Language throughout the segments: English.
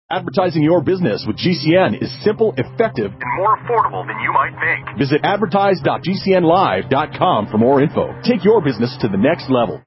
Advertising your business with GCN is simple, effective, and more affordable than you might think. Visit advertise.gcnlive.com for more info. Take your business to the next level.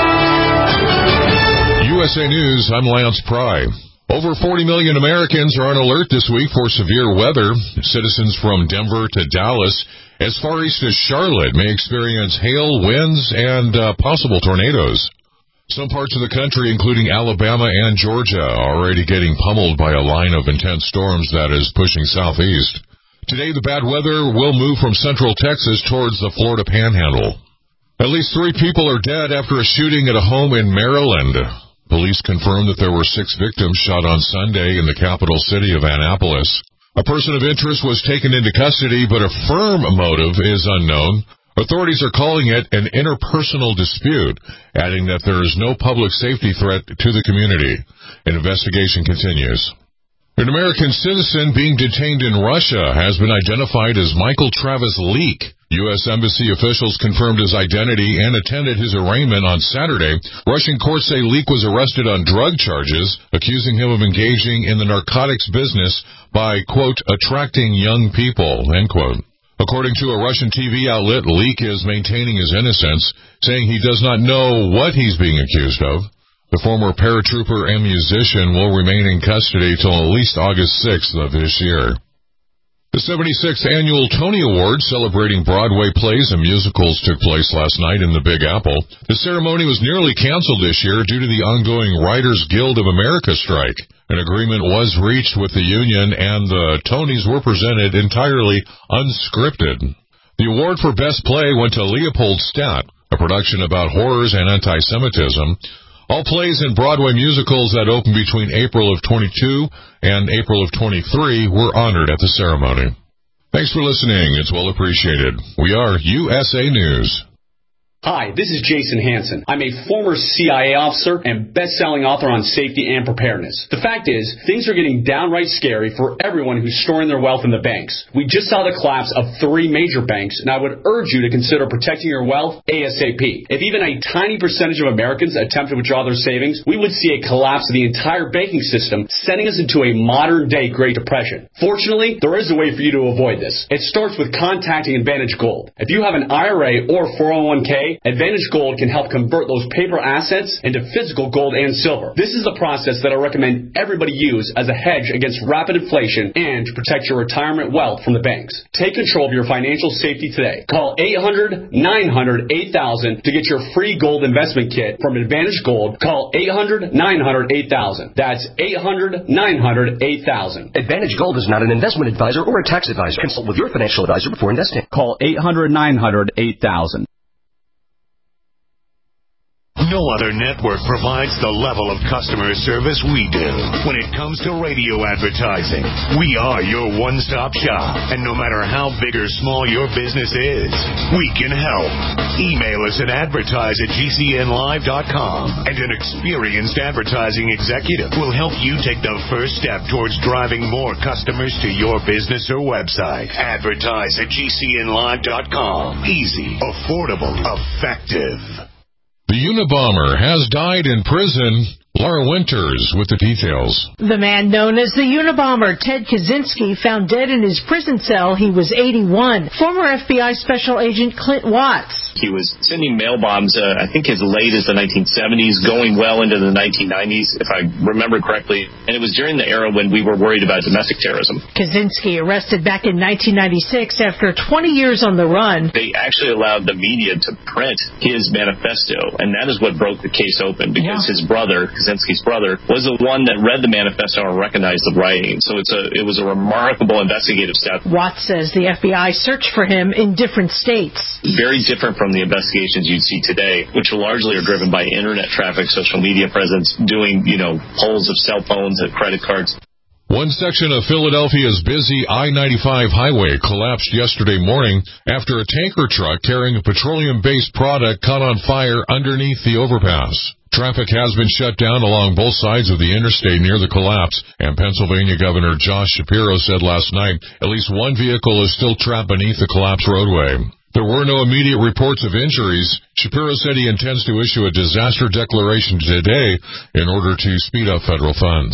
USA News, I'm Lance Pry. Over 40 million Americans are on alert this week for severe weather. Citizens from Denver to Dallas, as far east as Charlotte, may experience hail, winds, and possible tornadoes. Some parts of the country, including Alabama and Georgia, are already getting pummeled by a line of intense storms that is pushing southeast. Today, the bad weather will move from central Texas towards the Florida Panhandle. At least 3 people are dead after a shooting at a home in Maryland. Police confirmed that there were 6 victims shot on Sunday in the capital city of Annapolis. A person of interest was taken into custody, but a firm motive is unknown. Authorities are calling it an interpersonal dispute, adding that there is no public safety threat to the community. An investigation continues. An American citizen being detained in Russia has been identified as Michael Travis Leak. U.S. Embassy officials confirmed his identity and attended his arraignment on Saturday. Russian courts say Leak was arrested on drug charges, accusing him of engaging in the narcotics business by, quote, attracting young people, end quote. According to a Russian TV outlet, Leak is maintaining his innocence, saying he does not know what he's being accused of. The former paratrooper and musician will remain in custody till at least August 6th of this year. The 76th Annual Tony Awards celebrating Broadway plays and musicals took place last night in the Big Apple. The ceremony was nearly canceled this year due to the ongoing Writers Guild of America strike. An agreement was reached with the union, and the Tonys were presented entirely unscripted. The award for Best Play went to Leopoldstadt, a production about horrors and anti-Semitism. All plays and Broadway musicals that opened between April of 22 and April of 23 were honored at the ceremony. Thanks for listening. It's well appreciated. We are USA News. Hi, this is Jason Hansen. I'm a former CIA officer and best-selling author on safety and preparedness. The fact is, things are getting downright scary for everyone who's storing their wealth in the banks. We just saw the collapse of 3 major banks, and I would urge you to consider protecting your wealth ASAP. If even a tiny percentage of Americans attempt to withdraw their savings, we would see a collapse of the entire banking system, sending us into a modern-day Great Depression. Fortunately, there is a way for you to avoid this. It starts with contacting Advantage Gold. If you have an IRA or 401k, Advantage Gold can help convert those paper assets into physical gold and silver. This is the process that I recommend everybody use as a hedge against rapid inflation and to protect your retirement wealth from the banks. Take control of your financial safety today. Call 800-900-8000 to get your free gold investment kit from Advantage Gold. Call 800-900-8000. That's 800-900-8000. Advantage Gold is not an investment advisor or a tax advisor. Consult with your financial advisor before investing. Call 800-900-8000. No other network provides the level of customer service we do. When it comes to radio advertising, we are your one-stop shop. And no matter how big or small your business is, we can help. Email us at advertise@gcnlive.com, and an experienced advertising executive will help you take the first step towards driving more customers to your business or website. Advertise@gcnlive.com. Easy, affordable, effective. The Unabomber has died in prison. Laura Winters with the details. The man known as the Unabomber, Ted Kaczynski, found dead in his prison cell. He was 81. Former FBI Special Agent Clint Watts. He was sending mail bombs, I think as late as the 1970s, going well into the 1990s, if I remember correctly. And it was during the era when we were worried about domestic terrorism. Kaczynski arrested back in 1996 after 20 years on the run. They actually allowed the media to print his manifesto, and that is what broke the case open, because his brother, Kaczynski's brother, was the one that read the manifesto and recognized the writing. So it was a remarkable investigative step. Watts says the FBI searched for him in different states. Very different from the investigations you'd see today, which largely are driven by internet traffic, social media presence, doing, polls of cell phones and credit cards. One section of Philadelphia's busy I-95 highway collapsed yesterday morning after a tanker truck carrying a petroleum-based product caught on fire underneath the overpass. Traffic has been shut down along both sides of the interstate near the collapse, and Pennsylvania Governor Josh Shapiro said last night at least one vehicle is still trapped beneath the collapsed roadway. There were no immediate reports of injuries. Shapiro said he intends to issue a disaster declaration today in order to speed up federal funds.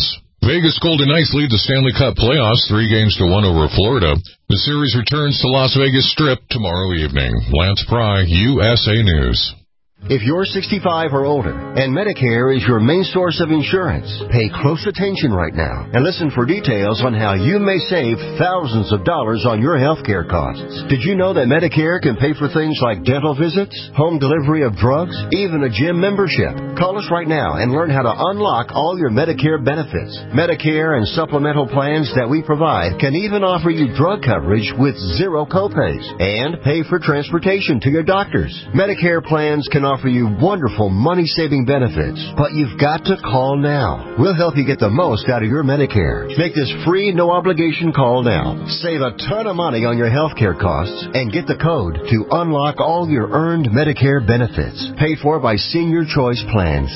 Vegas Golden Knights lead the Stanley Cup playoffs 3-1 over Florida. The series returns to Las Vegas Strip tomorrow evening. Lance Pry, USA News. If you're 65 or older and Medicare is your main source of insurance, pay close attention right now and listen for details on how you may save thousands of dollars on your health care costs. Did you know that Medicare can pay for things like dental visits, home delivery of drugs, even a gym membership? Call us right now and learn how to unlock all your Medicare benefits. Medicare and supplemental plans that we provide can even offer you drug coverage with zero copays and pay for transportation to your doctors. Medicare plans can offer you wonderful money-saving benefits, but you've got to call now. We'll help you get the most out of your Medicare. Make this free, no-obligation call now. Save a ton of money on your health care costs and get the code to unlock all your earned Medicare benefits. Paid for by Senior Choice Plans.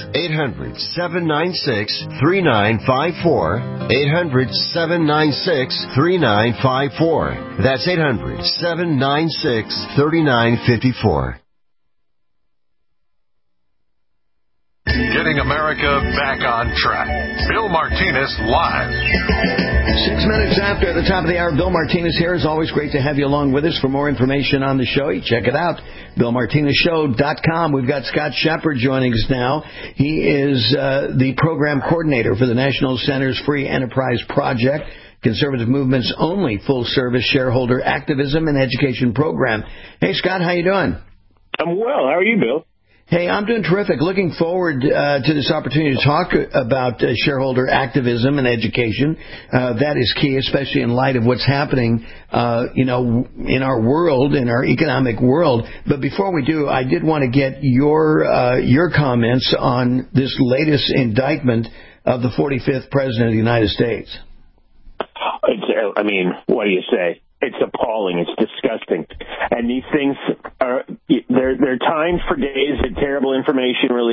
800-796-3954. 800-796-3954. That's 800-796-3954. Getting America back on track. Bill Martinez live. 6 minutes after the top of the hour, Bill Martinez here. It's always great to have you along with us. For more information on the show, you check it out, BillMartinezShow.com. We've got Scott Shepard joining us now. He is the program coordinator for the National Center's Free Enterprise Project, conservative movement's only full-service shareholder activism and education program. Hey, Scott, how you doing? I'm well. How are you, Bill? Hey, I'm doing terrific. Looking forward to this opportunity to talk about shareholder activism and education. That is key, especially in light of what's happening, in our world, in our economic world. But before we do, I did want to get your comments on this latest indictment of the 45th President of the United States. What do you say? It's appalling. It's disgusting. And these things are, there are times for days that terrible information really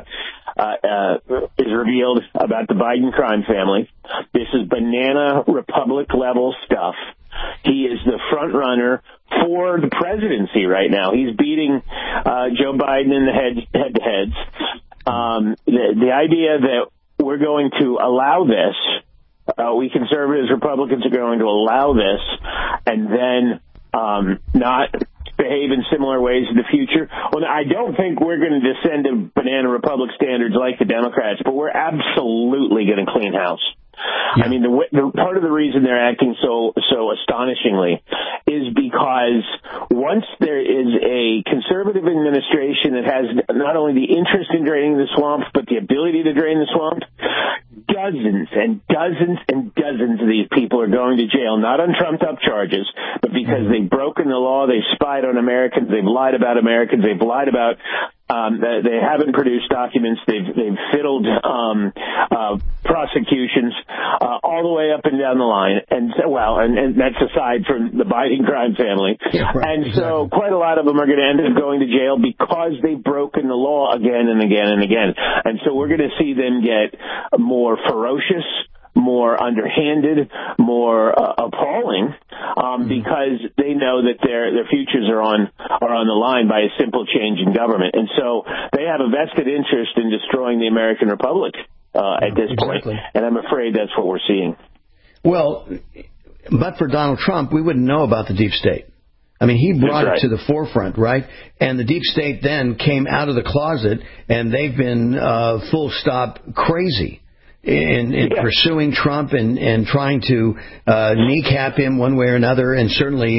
is revealed about the Biden crime family. This is banana republic level stuff. He is the front runner for the presidency right now. He's beating Joe Biden in the head-to-heads. The idea that we're going to allow this, we conservatives, Republicans are going to allow this and then not behave in similar ways in the future. Well, I don't think we're going to descend to banana republic standards like the Democrats, but we're absolutely going to clean house. Yeah. I mean, the part of the reason they're acting so astonishingly is because once there is a conservative administration that has not only the interest in draining the swamp, but the ability to drain the swamp, dozens and dozens and dozens of these people are going to jail, not on trumped-up charges, but because they've broken the law, they've spied on Americans, they've lied about Americans, they've lied about they haven't produced documents, they've fiddled prosecutions all the way up and down the line, and that's aside from the Biden crime family. Yeah, right, and exactly. So quite a lot of them are going to end up going to jail because they've broken the law again and again and again. And so we're going to see them get more ferocious, more underhanded, more appalling, because they know that their futures are on the line by a simple change in government, and so they have a vested interest in destroying the American Republic at this point, and I'm afraid that's what we're seeing. Well, but for Donald Trump, we wouldn't know about the deep state. I mean, he brought it to the forefront, right? And the deep state then came out of the closet, and they've been full stop crazy in pursuing Trump and trying to kneecap him one way or another. And certainly,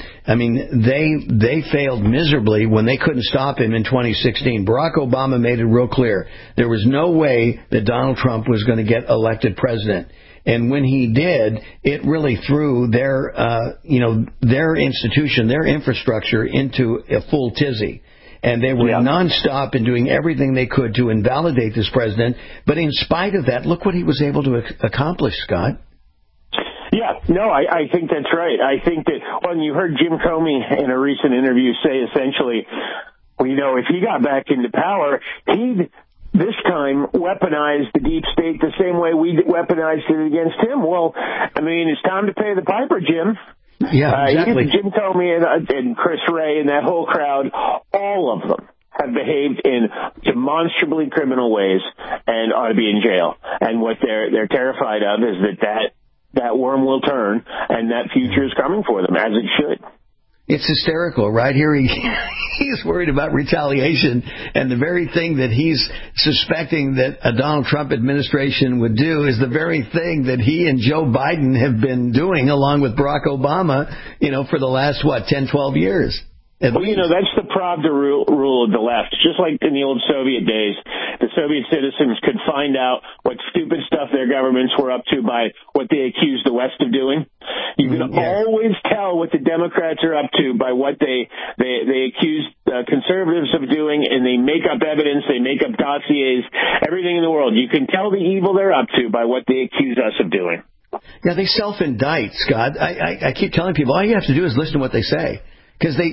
they failed miserably when they couldn't stop him in 2016. Barack Obama made it real clear. There was no way that Donald Trump was going to get elected president. And when he did, it really threw their institution, their infrastructure into a full tizzy. And they were nonstop in doing everything they could to invalidate this president. But in spite of that, look what he was able to accomplish, Scott. Yeah, no, I think that's right. I think that, you heard Jim Comey in a recent interview say essentially, if he got back into power, he'd this time weaponized the deep state the same way we weaponized it against him. Well, it's time to pay the piper, Jim. Yeah, exactly. Jim Comey and Chris Wray and that whole crowd, all of them have behaved in demonstrably criminal ways and ought to be in jail. And what they're terrified of is that worm will turn, and that future is coming for them, as it should. It's hysterical, right? Here he's worried about retaliation, and the very thing that he's suspecting that a Donald Trump administration would do is the very thing that he and Joe Biden have been doing along with Barack Obama, for the last, 10, 12 years. Well, that's the Pravda rule of the left. Just like in the old Soviet days, the Soviet citizens could find out what stupid stuff their governments were up to by what they accused the West of doing. You can always tell what the Democrats are up to by what they accuse conservatives of doing, and they make up evidence, they make up dossiers, everything in the world. You can tell the evil they're up to by what they accuse us of doing. Yeah, they self-indict, Scott. I keep telling people, all you have to do is listen to what they say. Because they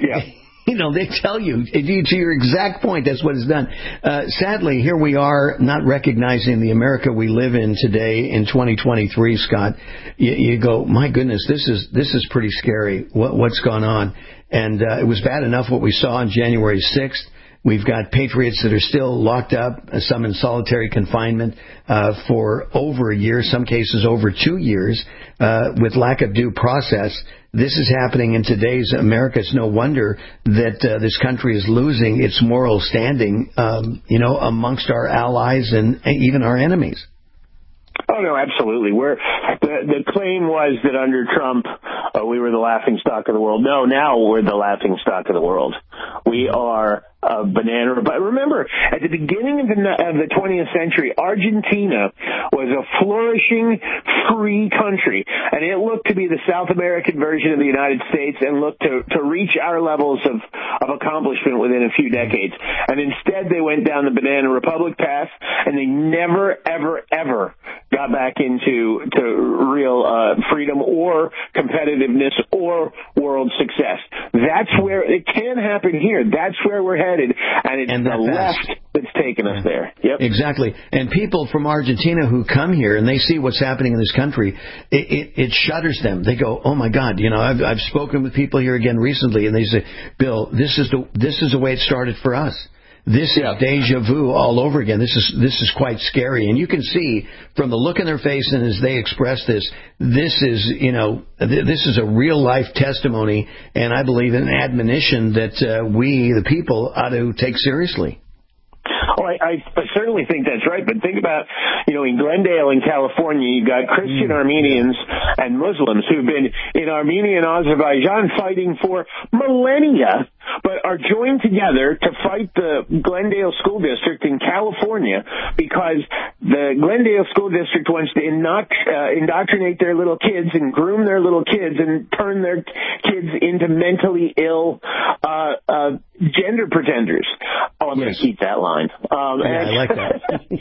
tell you, to your exact point, that's what is done. Sadly, here we are not recognizing the America we live in today in 2023, Scott. You go, my goodness, this is pretty scary, what's gone on. And it was bad enough what we saw on January 6th. We've got patriots that are still locked up, some in solitary confinement for over a year, some cases over 2 years, with lack of due process. This is happening in today's America. It's no wonder that this country is losing its moral standing, amongst our allies and even our enemies. Oh, no, absolutely. The claim was that under Trump, we were the laughingstock of the world. No, now we're the laughingstock of the world. We are a banana. But remember, at the beginning of the 20th century, Argentina was a flourishing, free country, and it looked to be the South American version of the United States and looked to reach our levels of accomplishment within a few decades. And instead, they went down the banana republic path, and they never, ever, ever got back into real freedom or competitiveness or world success. That's where it can happen here. That's where we're headed, and it's the left that's taken us there. Yep. Exactly. And people from Argentina who come here and they see what's happening in this country, it shudders them. They go, "Oh my God!" I've spoken with people here again recently, and they say, "Bill, this is the way it started for us. This is deja vu all over again. This is quite scary." And you can see from the look in their face and as they express this is a real life testimony, and I believe an admonition that we, the people, ought to take seriously. Oh, I certainly think that's right. But think about, in Glendale in California, you've got Christian Armenians and Muslims who've been in Armenia and Azerbaijan fighting for millennia, but are joined together to fight the Glendale School District in California because the Glendale School District wants to indoctrinate their little kids and groom their little kids and turn their kids into mentally ill gender pretenders. Oh, I'm going to keep that line. I like that.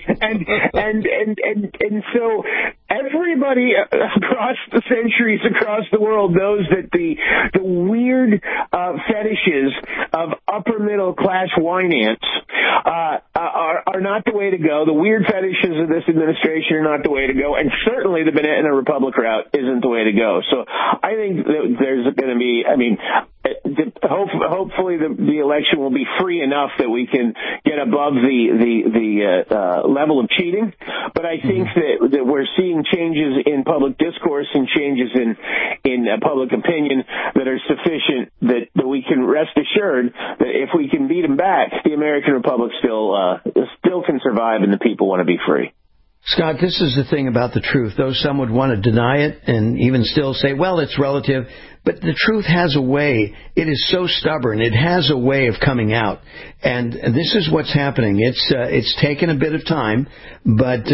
and so everybody across the centuries across the world knows that the weird fetishes of upper middle class wine ants are not the way to go. The weird fetishes of this administration are not the way to go, and certainly the banana republic route isn't the way to go. So I think that there's going to be, hopefully the election will be free enough that we can get above the level of cheating. But I think that we're seeing changes in public discourse and changes in public opinion that are sufficient that we can rest assured that if we can beat them back, the American Republic still can survive and the people want to be free. Scott, this is the thing about the truth. Though some would want to deny it and even still say, well, it's relative, but the truth has a way. It is so stubborn. It has a way of coming out. And this is what's happening. It's taken a bit of time, but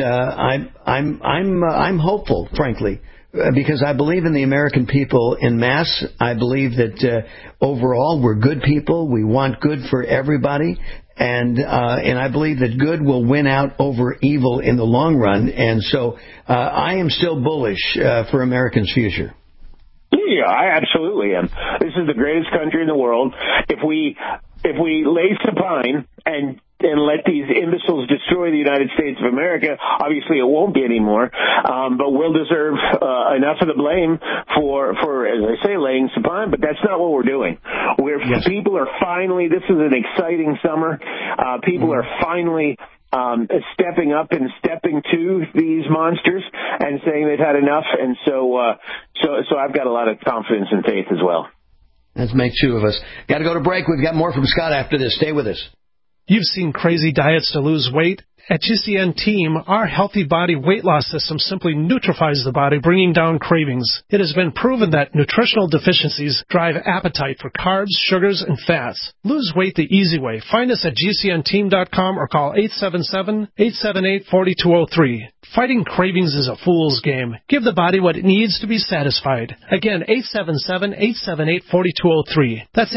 I'm hopeful, frankly, because I believe in the American people en masse. I believe that overall we're good people. We want good for everybody. And I believe that good will win out over evil in the long run. And so I am still bullish for Americans' future. Yeah, I absolutely am. This is the greatest country in the world. If we lay supine and let these imbeciles destroy the United States of America. Obviously, it won't be anymore, but we'll deserve enough of the blame for, as I say, laying supine. But that's not what we're doing. People are finally. This is an exciting summer. People are finally stepping up and stepping to these monsters and saying they've had enough. And so I've got a lot of confidence and faith as well. Let's make two of us. Got to go to break. We've got more from Scott after this. Stay with us. You've seen crazy diets to lose weight. At GCN Team, our Healthy Body weight loss system simply neutralizes the body, bringing down cravings. It has been proven that nutritional deficiencies drive appetite for carbs, sugars, and fats. Lose weight the easy way. Find us at GCNteam.com or call 877-878-4203. Fighting cravings is a fool's game. Give the body what it needs to be satisfied. Again, 877-878-4203. That's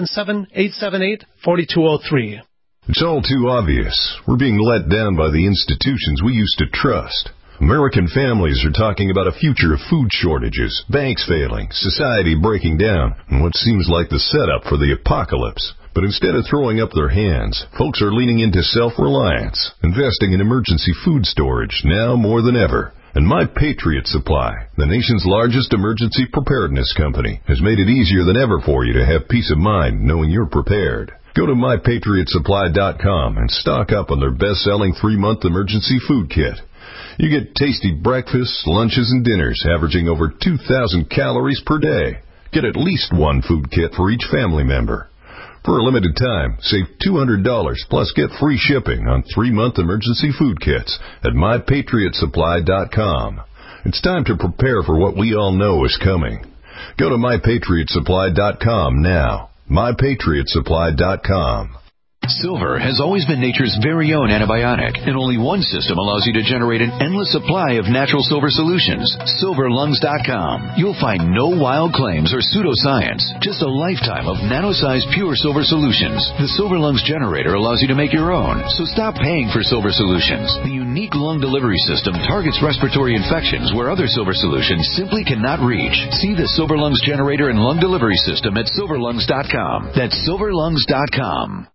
877-878-4203. It's all too obvious. We're being let down by the institutions we used to trust. American families are talking about a future of food shortages, banks failing, society breaking down, and what seems like the setup for the apocalypse. But instead of throwing up their hands, folks are leaning into self-reliance, investing in emergency food storage now more than ever. And My Patriot Supply, the nation's largest emergency preparedness company, has made it easier than ever for you to have peace of mind knowing you're prepared. Go to MyPatriotSupply.com and stock up on their best-selling 3-month emergency food kit. You get tasty breakfasts, lunches, and dinners averaging over 2,000 calories per day. Get at least one food kit for each family member. For a limited time, save $200 plus get free shipping on 3-month emergency food kits at MyPatriotSupply.com. It's time to prepare for what we all know is coming. Go to MyPatriotSupply.com now. MyPatriotSupply.com. Silver has always been nature's very own antibiotic, and only one system allows you to generate an endless supply of natural silver solutions. SilverLungs.com. You'll find no wild claims or pseudoscience, just a lifetime of nano-sized pure silver solutions. The Silver Lungs generator allows you to make your own, so stop paying for silver solutions. The unique lung delivery system targets respiratory infections where other silver solutions simply cannot reach. See the Silver Lungs generator and lung delivery system at SilverLungs.com. That's SilverLungs.com.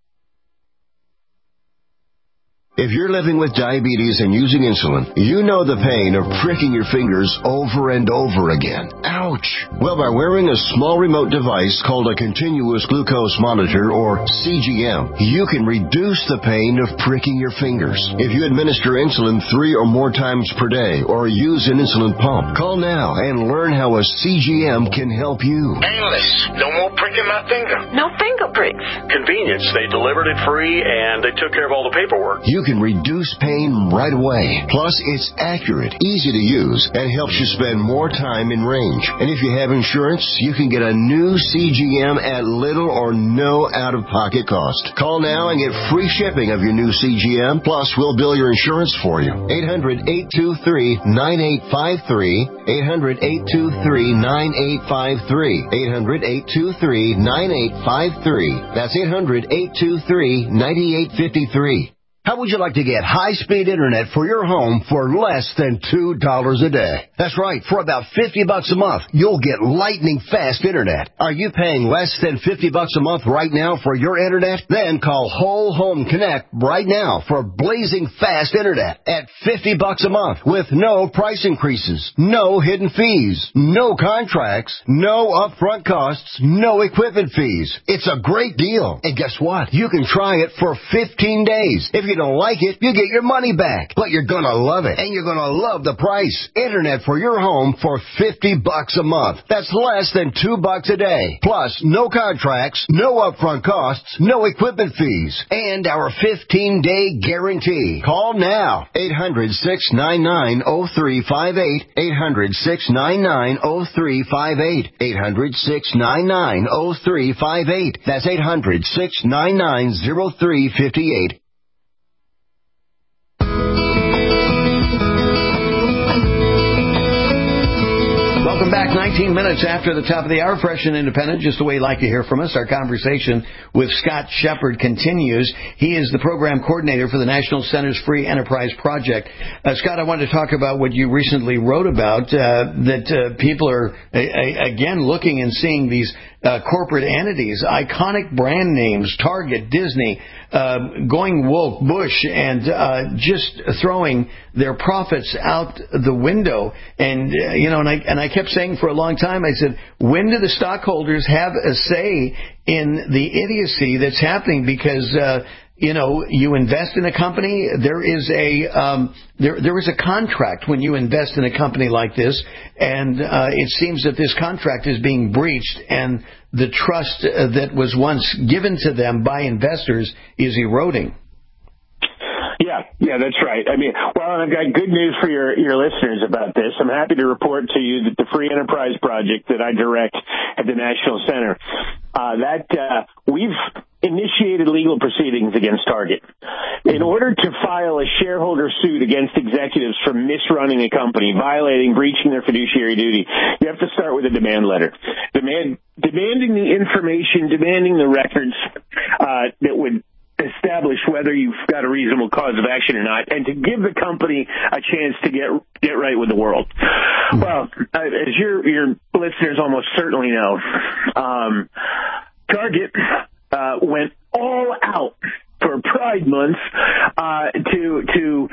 If you're living with diabetes and using insulin, you know the pain of pricking your fingers over and over again. Ouch! Well, by wearing a small remote device called a continuous glucose monitor, or CGM, you can reduce the pain of pricking your fingers. If you administer insulin 3 or more times per day or use an insulin pump, call now and learn how a CGM can help you. Painless. No more pricking my finger. No finger pricks. Convenience. They delivered it free and they took care of all the paperwork. You can reduce pain right away. Plus, it's accurate, easy to use, and helps you spend more time in range. And if you have insurance, you can get a new CGM at little or no out-of-pocket cost. Call now and get free shipping of your new CGM, plus we'll bill your insurance for you. 800-823-9853. 800-823-9853. 800-823-9853. That's 800-823-9853. How would you like to get high-speed internet for your home for less than $2 a day? That's right. For about $50 a month, you'll get lightning-fast internet. Are you paying less than $50 a month right now for your internet? Then call Whole Home Connect right now for blazing fast internet at $50 a month with no price increases, no hidden fees, no contracts, no upfront costs, no equipment fees. It's a great deal. And guess what? You can try it for 15 days. If you don't like it, you get your money back. But you're going to love it, and you're going to love the price. Internet for your home for $50 a month. That's less than $2 a day. Plus, no contracts, no upfront costs, no equipment fees, and our 15-day guarantee. Call now. 800-699-0358. 800-699-0358. 800-699-0358. That's 800-699-0358. Welcome back. 19 minutes after the top of the hour, fresh and independent, just the way you like to hear from us. Our conversation with Scott Shepard continues. He is the program coordinator for the National Center's Free Enterprise Project. Scott, I wanted to talk about what you recently wrote about, that people are, again, looking and seeing these corporate entities, iconic brand names, Target, Disney, going woke, Bush, and just throwing their profits out the window. And and I kept saying for a long time, I said, when do the stockholders have a say in the idiocy that's happening? Because you invest in a company. There is a contract when you invest in a company like this, and it seems that this contract is being breached, and the trust that was once given to them by investors is eroding. Yeah, that's right. I mean, well, I've got good news for your listeners about this. I'm happy to report to you that the Free Enterprise Project that I direct at the National Center, we've initiated legal proceedings against Target. In order to file a shareholder suit against executives for misrunning a company, violating, breaching their fiduciary duty, you have to start with a demand letter. Demanding the information, demanding the records that would establish whether you've got a reasonable cause of action or not, and to give the company a chance to get right with the world. Well, as your listeners almost certainly know, Target went all out for Pride Month to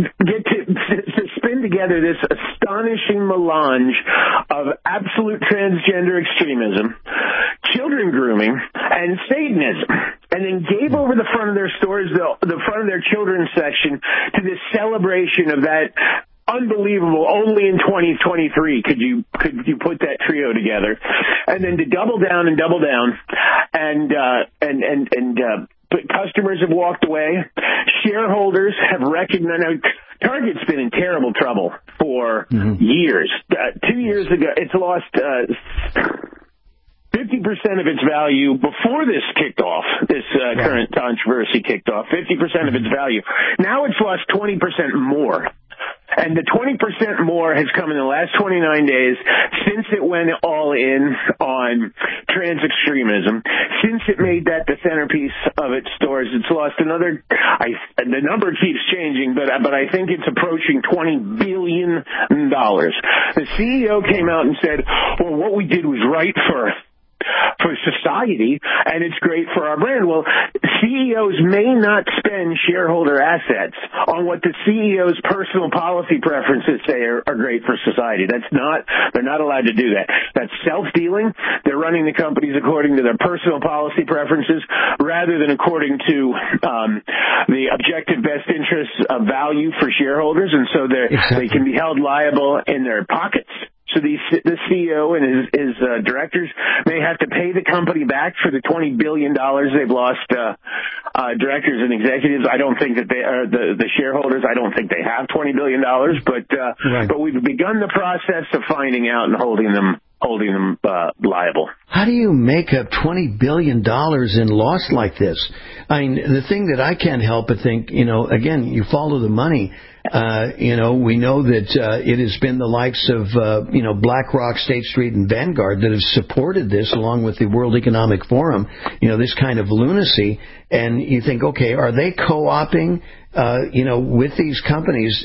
spin together this astonishing melange of absolute transgender extremism, children grooming, and Satanism, and then gave over the front of their stores, the front of their children's section, to this celebration of that unbelievable. Only in 2023 could you put that trio together, and then to double down, but customers have walked away. Shareholders have recognized. Target's been in terrible trouble for years. 2 years ago, it's lost 50% of its value before this kicked off, this current controversy kicked off, 50% of its value. Now it's lost 20% more. And the 20% more has come in the last 29 days since it went all in on trans extremism, since it made that the centerpiece of its stores. It's lost another, the number keeps changing, but I think it's approaching $20 billion. The CEO came out and said, well, what we did was right for society, and it's great for our brand. Well, CEOs may not spend shareholder assets on what the CEO's personal policy preferences say are great for society. They're not allowed to do that. That's self-dealing. They're running the companies according to their personal policy preferences rather than according to the objective best interests of value for shareholders, and so they can be held liable in their pockets. So the CEO and his directors may have to pay the company back for the $20 billion they've lost. Directors and executives, I don't think that they are the shareholders. I don't think they have $20 billion, but we've begun the process of finding out and holding them liable. How do you make up $20 billion in loss like this? I mean, the thing that I can't help but think, again, you follow the money. We know that it has been the likes of, BlackRock, State Street, and Vanguard that have supported this, along with the World Economic Forum, this kind of lunacy. And you think, okay, are they co-opting, with these companies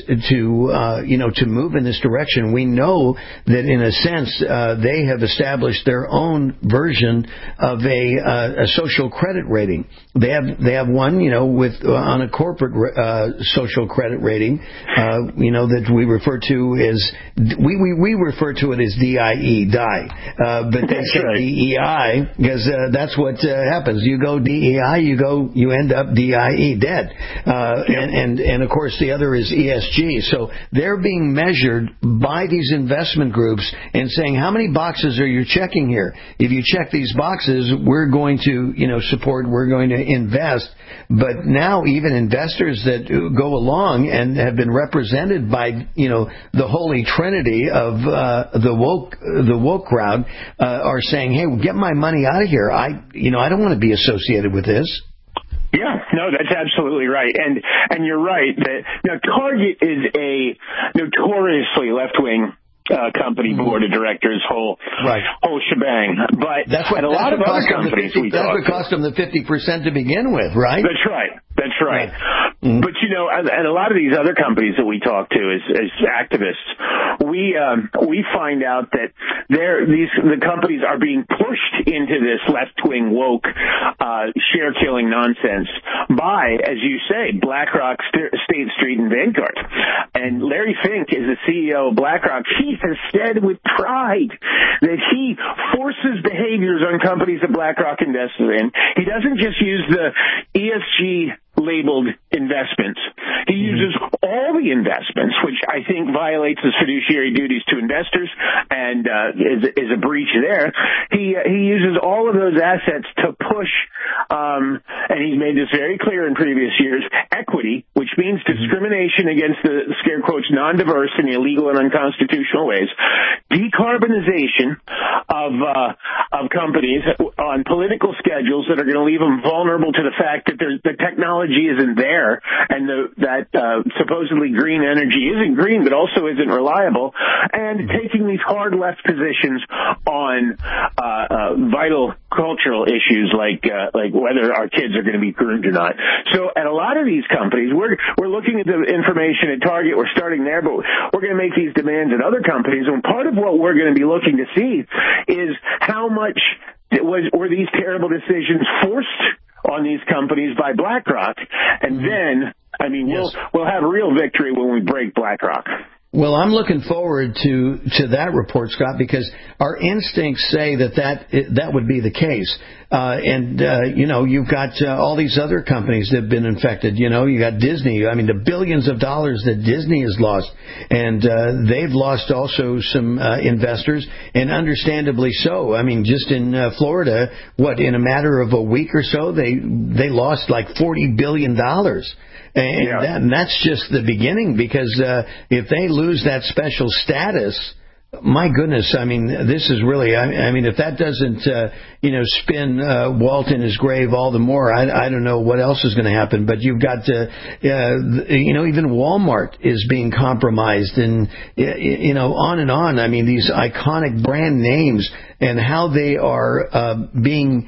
to move in this direction? We know that in a sense, they have established their own version of a social credit rating. They have one, on a corporate social credit rating, that we refer to as we refer to it as DIE, but they say DEI because that's what happens. You go DEI, you end up DIE, dead. And of course the other is ESG. So they're being measured by these investment groups and saying, how many boxes are you checking here? If you check these boxes, we're going to, support, we're going to invest. But now even investors that go along and have been represented by, the holy trinity of the woke crowd are saying, hey, get my money out of here. I don't want to be associated with this. Yeah, no, that's absolutely right. And you're right that Target is a notoriously left-wing company board of directors, whole shebang. But that's what a lot of other companies that's what cost them the 50% to begin with, right? That's right. That's right. Yeah. But, you know, and a lot of these other companies that we talk to as activists, we find out that the companies are being pushed into this left-wing woke share-killing nonsense by, as you say, BlackRock, State Street, and Vanguard. And Larry Fink is the CEO of BlackRock. He has said with pride that he forces behaviors on companies that BlackRock invests in. He doesn't just use the ESG labeled investments. He uses all the investments, which I think violates his fiduciary duties to investors and is a breach there. He uses all of those assets to push, and he's made this very clear in previous years, equity, which means discrimination against the scare quotes non-diverse in illegal and unconstitutional ways, decarbonization of companies on political schedules that are going to leave them vulnerable to the fact that the technology isn't there, and that supposedly green energy isn't green, but also isn't reliable, and taking these hard left positions on vital cultural issues like whether our kids are going to be groomed or not. So at a lot of these companies, we're looking at the information at Target. We're starting there, but we're going to make these demands at other companies. And part of what we're going to be looking to see is how much were these terrible decisions forced on these companies by BlackRock, and then, I mean, we'll have real victory when we break BlackRock. Well, I'm looking forward to that report, Scott, because our instincts say that would be the case. You know, you've got all these other companies that have been infected. You know, you got Disney. I mean, the billions of dollars that Disney has lost, and they've lost also some investors, and understandably so. I mean, just in Florida, in a matter of a week or so, they lost like $40 billion. And that's just the beginning, because if they lose that special status, my goodness, I mean, this is really, I mean, if that doesn't, spin Walt in his grave all the more, I don't know what else is going to happen. But you've got, even Walmart is being compromised, and, on and on. I mean, these iconic brand names and how they are being,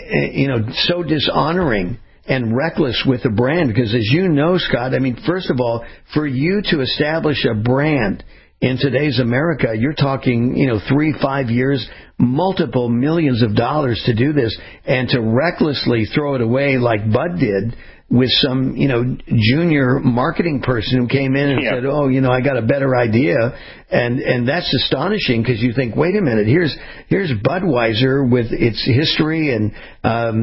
so dishonoring and reckless with the brand, because as you know, Scott, I mean, first of all, for you to establish a brand in today's America, you're talking, 3-5 years, multiple millions of dollars to do this, and to recklessly throw it away like Bud did with some, junior marketing person who came in and said, I got a better idea. And that's astonishing, because you think, wait a minute, here's Budweiser with its history, and, I'll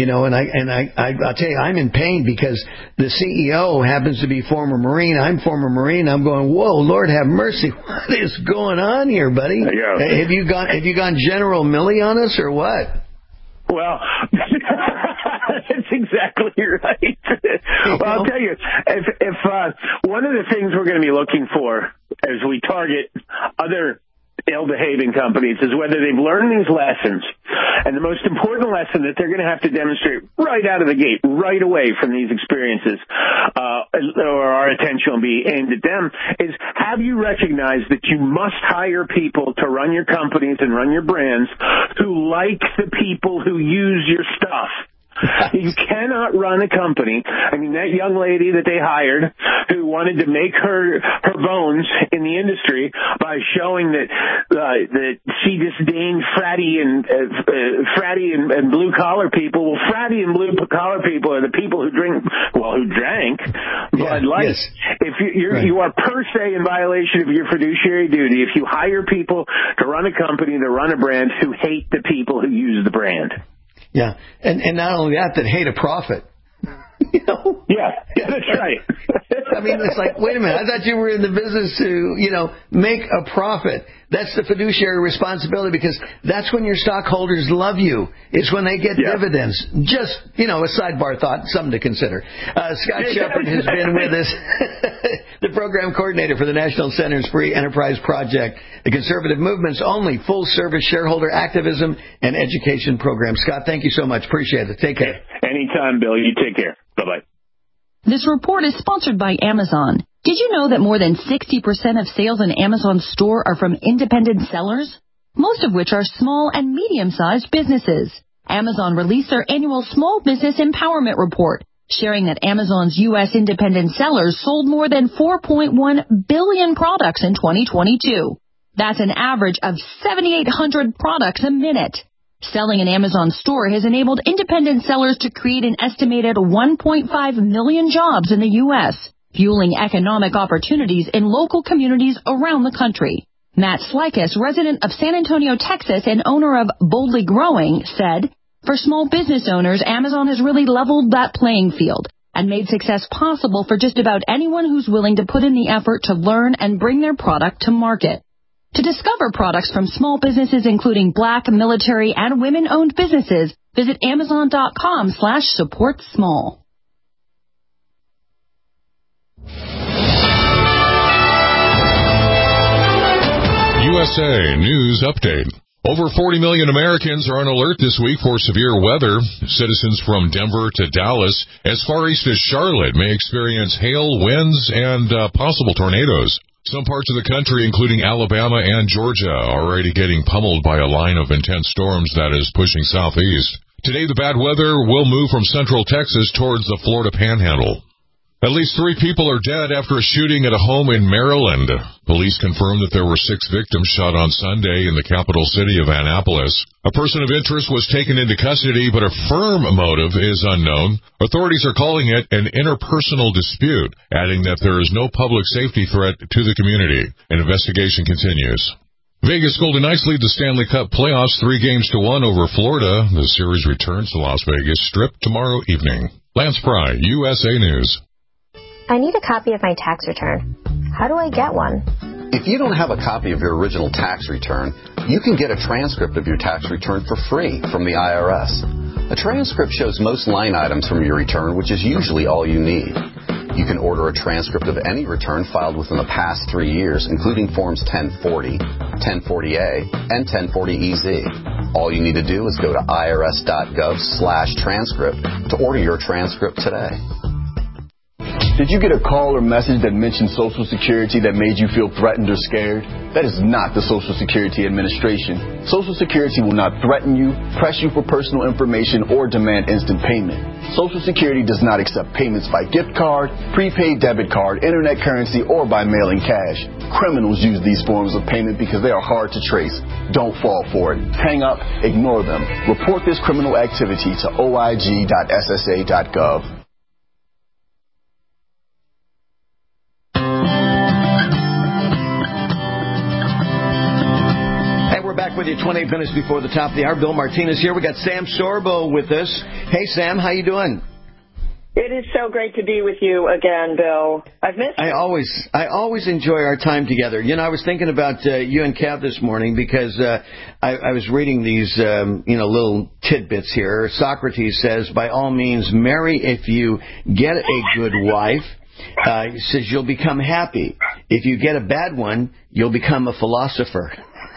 tell you, I'm in pain because the CEO happens to be former Marine. I'm former Marine. I'm going, whoa, Lord have mercy. What is going on here, buddy? Yeah. Have you gone General Milley on us or what? Well, that's exactly right. Well, I'll tell you, if one of the things we're going to be looking for as we target other ill-behaving companies is whether they've learned these lessons. And the most important lesson that they're going to have to demonstrate right out of the gate, right away from these experiences, or our attention will be aimed at them, is have you recognized that you must hire people to run your companies and run your brands who like the people who use your stuff. You cannot run a company. I mean, that young lady that they hired who wanted to make her bones in the industry by showing that she disdained fratty and blue collar people. Well, fratty and blue collar people are the people who drank Bud Light. Yes. If you are per se in violation of your fiduciary duty if you hire people to run a company, to run a brand, who hate the people who use the brand. Yeah, and not only that hate a profit. Yeah, that's right. I mean, it's like, wait a minute, I thought you were in the business to, make a profit. That's the fiduciary responsibility, because that's when your stockholders love you. It's when they get dividends. Just, a sidebar thought, something to consider. Scott Shepard has been with us, the program coordinator for the National Center's Free Enterprise Project, the conservative movement's only full-service shareholder activism and education program. Scott, thank you so much. Appreciate it. Take care. Anytime, Bill. You take care. Bye-bye. This report is sponsored by Amazon. Did you know that more than 60% of sales in Amazon's store are from independent sellers? Most of which are small and medium-sized businesses. Amazon released their annual Small Business Empowerment Report, sharing that Amazon's U.S. independent sellers sold more than 4.1 billion products in 2022. That's an average of 7,800 products a minute. Selling an Amazon store has enabled independent sellers to create an estimated 1.5 million jobs in the U.S., fueling economic opportunities in local communities around the country. Matt Slikas, resident of San Antonio, Texas, and owner of Boldly Growing, said, "For small business owners, Amazon has really leveled that playing field and made success possible for just about anyone who's willing to put in the effort to learn and bring their product to market." To discover products from small businesses including Black, military, and women-owned businesses, visit Amazon.com/supportsmall. USA News Update. Over 40 million Americans are on alert this week for severe weather. Citizens from Denver to Dallas, as far east as Charlotte, may experience hail, winds, and possible tornadoes. Some parts of the country, including Alabama and Georgia, are already getting pummeled by a line of intense storms that is pushing southeast. Today, the bad weather will move from central Texas towards the Florida Panhandle. At least 3 people are dead after a shooting at a home in Maryland. Police confirmed that there were 6 victims shot on Sunday in the capital city of Annapolis. A person of interest was taken into custody, but a firm motive is unknown. Authorities are calling it an interpersonal dispute, adding that there is no public safety threat to the community. An investigation continues. Vegas Golden Knights lead the Stanley Cup playoffs 3-1 over Florida. The series returns to Las Vegas Strip tomorrow evening. Lance Pry, USA News. I need a copy of my tax return. How do I get one? If you don't have a copy of your original tax return, you can get a transcript of your tax return for free from the IRS. A transcript shows most line items from your return, which is usually all you need. You can order a transcript of any return filed within the past 3 years, including Forms 1040, 1040A, and 1040EZ. All you need to do is go to irs.gov/transcript to order your transcript today. Did you get a call or message that mentioned Social Security that made you feel threatened or scared? That is not the Social Security Administration. Social Security will not threaten you, press you for personal information, or demand instant payment. Social Security does not accept payments by gift card, prepaid debit card, internet currency, or by mailing cash. Criminals use these forms of payment because they are hard to trace. Don't fall for it. Hang up, ignore them. Report this criminal activity to oig.ssa.gov. With you 28 minutes before the top of the hour. Bill Martinez here. We got Sam Sorbo with us. Hey, Sam, how you doing? It is so great to be with you again, Bill. I've missed you. I always enjoy our time together. You know, I was thinking about you and Kev this morning because I was reading these, little tidbits here. Socrates says, by all means, marry if you get a good wife. He says you'll become happy. If you get a bad one, you'll become a philosopher.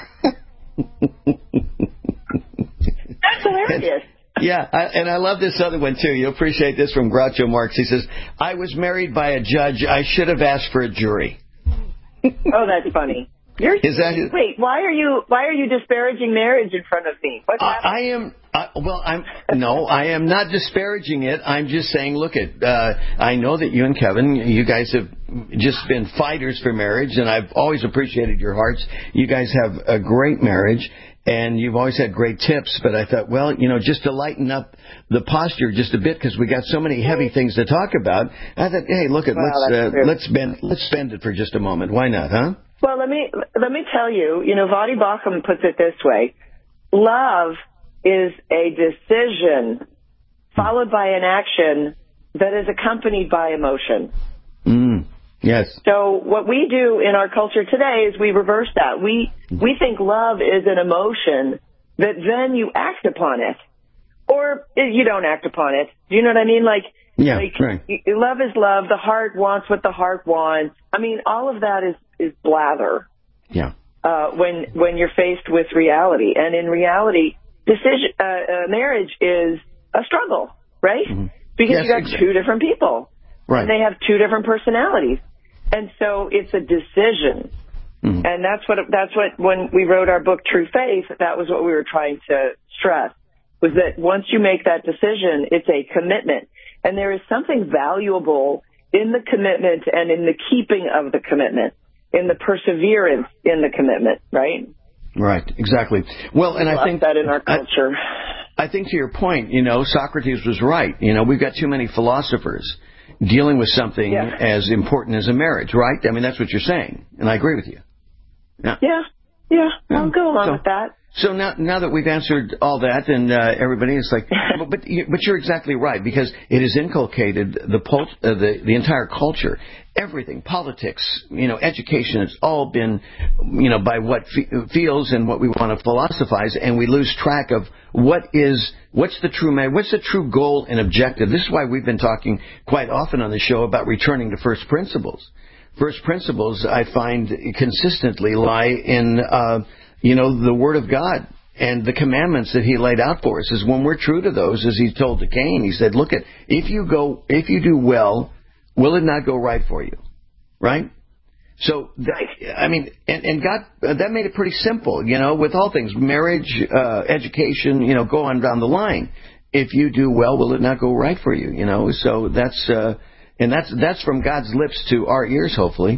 That's hilarious. Yeah, and I love this other one, too. You'll appreciate this from Groucho Marx. He says, I was married by a judge. I should have asked for a jury. Oh, that's funny. Wait, why are you disparaging marriage in front of me? What happened? I am not disparaging it. I'm just saying, I know that you and Kevin, you guys have just been fighters for marriage, and I've always appreciated your hearts. You guys have a great marriage, and you've always had great tips, but I thought, just to lighten up the posture just a bit, because we got so many heavy things to talk about, I thought, hey, let's spend it for just a moment. Why not, huh? Well, let me tell you, Vadi Bakum puts it this way. Love is a decision followed by an action that is accompanied by emotion. Yes. So what we do in our culture today is we reverse that. We think love is an emotion that then you act upon it. Or you don't act upon it. Do you know what I mean? Right. Love is love. The heart wants what the heart wants. I mean, all of that is blather. Yeah. When you're faced with reality. And in reality, marriage is a struggle, right? Mm-hmm. Because you got two different people. Right. And they have two different personalities. And so it's a decision. Mm-hmm. And that's what when we wrote our book, True Faith, that was what we were trying to stress, was that once you make that decision, it's a commitment. And there is something valuable in the commitment and in the keeping of the commitment, in the perseverance in the commitment, right? Right, exactly. Well, and I think that in our culture. I think to your point, Socrates was right. We've got too many philosophers dealing with something as important as a marriage, right? I mean, that's what you're saying, and I agree with you. Yeah, I'll go along with that. So now that we've answered all that, and everybody is like, but you're exactly right, because it has inculcated the entire culture, everything, politics, education. It's all been, by what feels and what we want to philosophize, and we lose track of what's the true goal and objective. This is why we've been talking quite often on the show about returning to first principles. First principles, I find, consistently lie in the Word of God and the commandments that He laid out for us. Is when we're true to those, as He told to Cain, He said, "Look, if you do well, will it not go right for you?" Right? So, I mean, and God, that made it pretty simple, with all things, marriage, education, go on down the line. If you do well, will it not go right for you? So that's from God's lips to our ears, hopefully.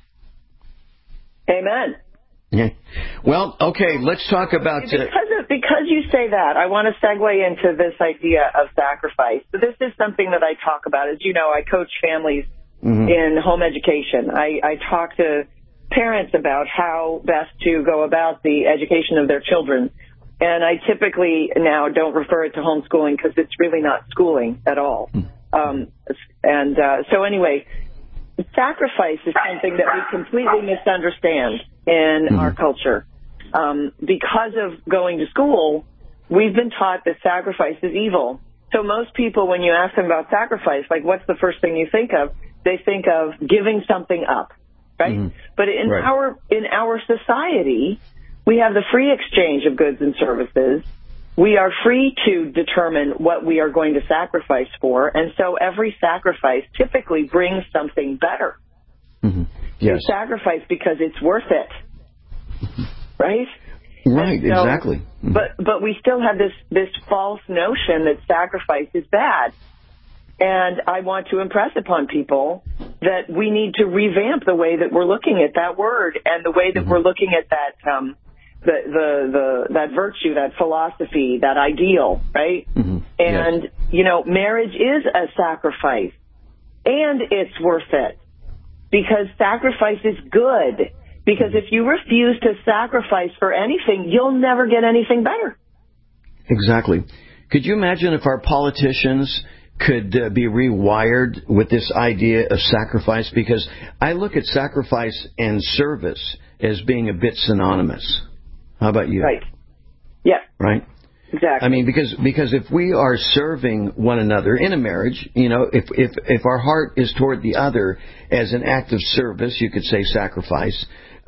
Amen. Yeah. Well, okay, let's talk about... Because you say that, I want to segue into this idea of sacrifice. So this is something that I talk about. As you know, I coach families in home education. I talk to parents about how best to go about the education of their children. And I typically now don't refer it to homeschooling because it's really not schooling at all. So anyway, sacrifice is something that we completely misunderstand in our culture. Because of going to school, we've been taught that sacrifice is evil. So most people, when you ask them about sacrifice, like what's the first thing you think of? They think of giving something up, right? But in our society, we have the free exchange of goods and services. We are free to determine what we are going to sacrifice for, and so every sacrifice typically brings something better. You sacrifice because it's worth it, right? Right, so, exactly. But we still have this false notion that sacrifice is bad. And I want to impress upon people that we need to revamp the way that we're looking at that word and the way that we're looking at that that virtue, that philosophy, that ideal, right? And, marriage is a sacrifice, and it's worth it, because sacrifice is good. Because if you refuse to sacrifice for anything, you'll never get anything better. Exactly. Could you imagine if our politicians could be rewired with this idea of sacrifice? Because I look at sacrifice and service as being a bit synonymous. How about you? Right. Yeah. Right? Exactly. I mean, because if we are serving one another in a marriage, if our heart is toward the other as an act of service, you could say sacrifice,